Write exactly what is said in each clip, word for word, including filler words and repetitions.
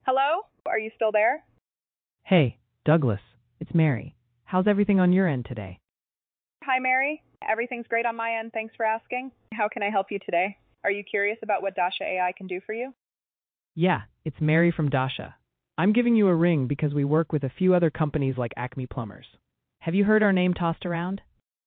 Hello? Are you still there? Hey, Douglas, it's Mary. How's everything on your end today? Hi, Mary. Everything's great on my end. Thanks for asking. How can I help you today? Are you curious about what Dasha A I can do for you? Yeah, it's Mary from Dasha. I'm giving you a ring because we work with a few other companies like Acme Plumbers. Have you heard our name tossed around?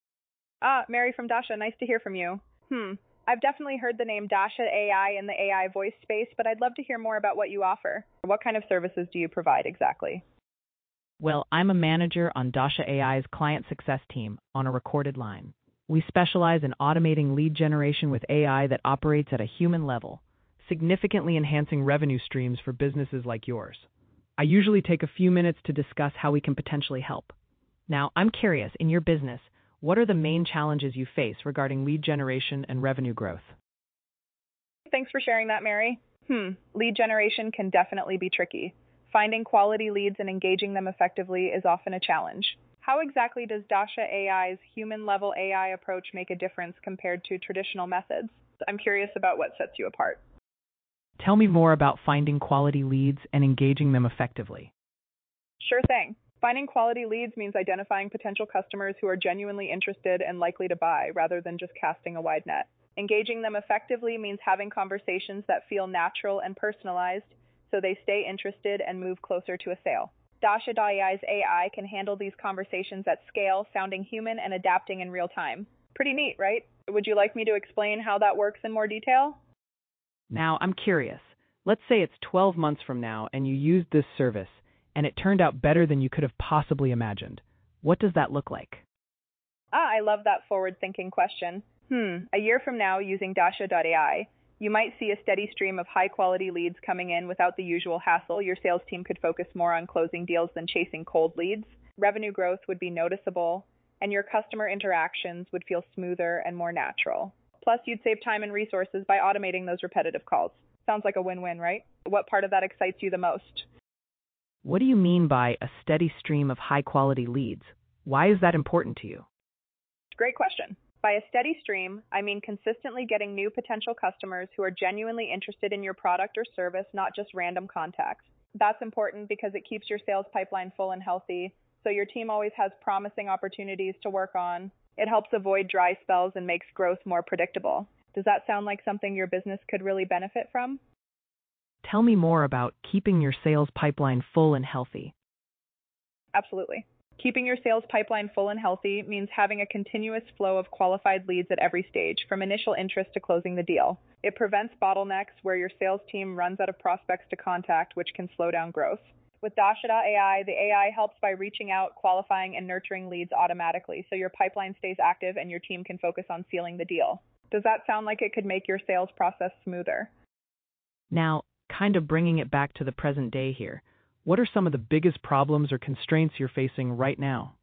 Ah, Mary from Dasha. Nice to hear from you. Hmm. I've definitely heard the name Dasha A I in the A I voice space, but I'd love to hear more about what you offer. What kind of services do you provide exactly? Well, I'm a manager on Dasha A I's client success team on a recorded line. We specialize in automating lead generation with A I that operates at a human level, significantly enhancing revenue streams for businesses like yours. I usually take a few minutes to discuss how we can potentially help. Now, I'm curious, in your business, what are the main challenges you face regarding lead generation and revenue growth? Thanks for sharing that, Mary. Hmm. Lead generation can definitely be tricky. Finding quality leads and engaging them effectively is often a challenge. How exactly does Dasha A I's human-level A I approach make a difference compared to traditional methods? I'm curious about what sets you apart. Tell me more about finding quality leads and engaging them effectively. Sure thing. Finding quality leads means identifying potential customers who are genuinely interested and likely to buy, rather than just casting a wide net. Engaging them effectively means having conversations that feel natural and personalized, so they stay interested and move closer to a sale. Dasha A I's A I can handle these conversations at scale, sounding human and adapting in real time. Pretty neat, right? Would you like me to explain how that works in more detail? Now, I'm curious. Let's say it's twelve months from now and you used this service, and it turned out better than you could have possibly imagined. What does that look like? Ah, I love that forward-thinking question. Hmm, a year from now, using Dasha A I, you might see a steady stream of high-quality leads coming in without the usual hassle. Your sales team could focus more on closing deals than chasing cold leads. Revenue growth would be noticeable, and your customer interactions would feel smoother and more natural. Plus, you'd save time and resources by automating those repetitive calls. Sounds like a win-win, right? What part of that excites you the most? What do you mean by a steady stream of high-quality leads? Why is that important to you? Great question. By a steady stream, I mean consistently getting new potential customers who are genuinely interested in your product or service, not just random contacts. That's important because it keeps your sales pipeline full and healthy, so your team always has promising opportunities to work on. It helps avoid dry spells and makes growth more predictable. Does that sound like something your business could really benefit from? Tell me more about keeping your sales pipeline full and healthy. Absolutely. Keeping your sales pipeline full and healthy means having a continuous flow of qualified leads at every stage, from initial interest to closing the deal. It prevents bottlenecks where your sales team runs out of prospects to contact, which can slow down growth. With Dasha A I, the A I helps by reaching out, qualifying, and nurturing leads automatically, so your pipeline stays active and your team can focus on sealing the deal. Does that sound like it could make your sales process smoother? Now, kind of bringing it back to the present day here, what are some of the biggest problems or constraints you're facing right now?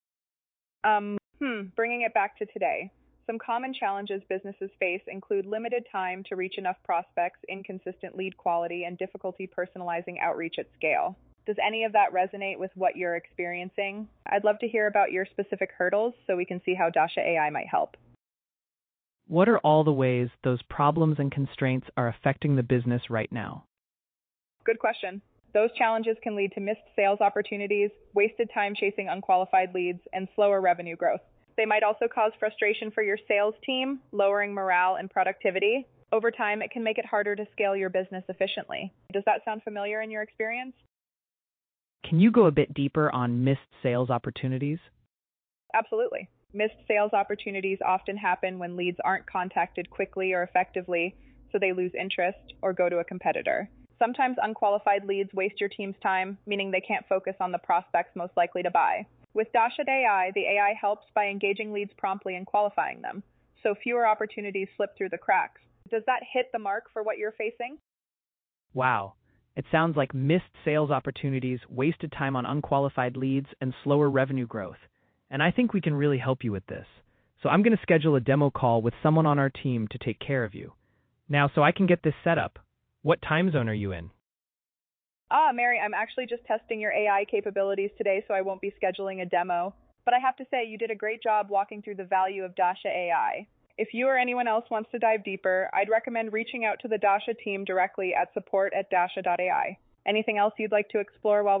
Um, hmm, bringing it back to today. Some common challenges businesses face include limited time to reach enough prospects, inconsistent lead quality, and difficulty personalizing outreach at scale. Does any of that resonate with what you're experiencing? I'd love to hear about your specific hurdles so we can see how Dasha A I might help. What are all the ways those problems and constraints are affecting the business right now? Good question. Those challenges can lead to missed sales opportunities, wasted time chasing unqualified leads, and slower revenue growth. They might also cause frustration for your sales team, lowering morale and productivity. Over time, it can make it harder to scale your business efficiently. Does that sound familiar in your experience? Can you go a bit deeper on missed sales opportunities? Absolutely. Missed sales opportunities often happen when leads aren't contacted quickly or effectively, so they lose interest or go to a competitor. Sometimes unqualified leads waste your team's time, meaning they can't focus on the prospects most likely to buy. With Dasha A I, the A I helps by engaging leads promptly and qualifying them, so fewer opportunities slip through the cracks. Does that hit the mark for what you're facing? Wow. It sounds like missed sales opportunities, wasted time on unqualified leads, and slower revenue growth. And I think we can really help you with this. So I'm going to schedule a demo call with someone on our team to take care of you. Now, so I can get this set up, what time zone are you in? Ah, Mary, I'm actually just testing your A I capabilities today, so I won't be scheduling a demo. But I have to say, you did a great job walking through the value of Dasha A I. If you or anyone else wants to dive deeper, I'd recommend reaching out to the Dasha team directly at support at dasha dot A I. Anything else you'd like to explore while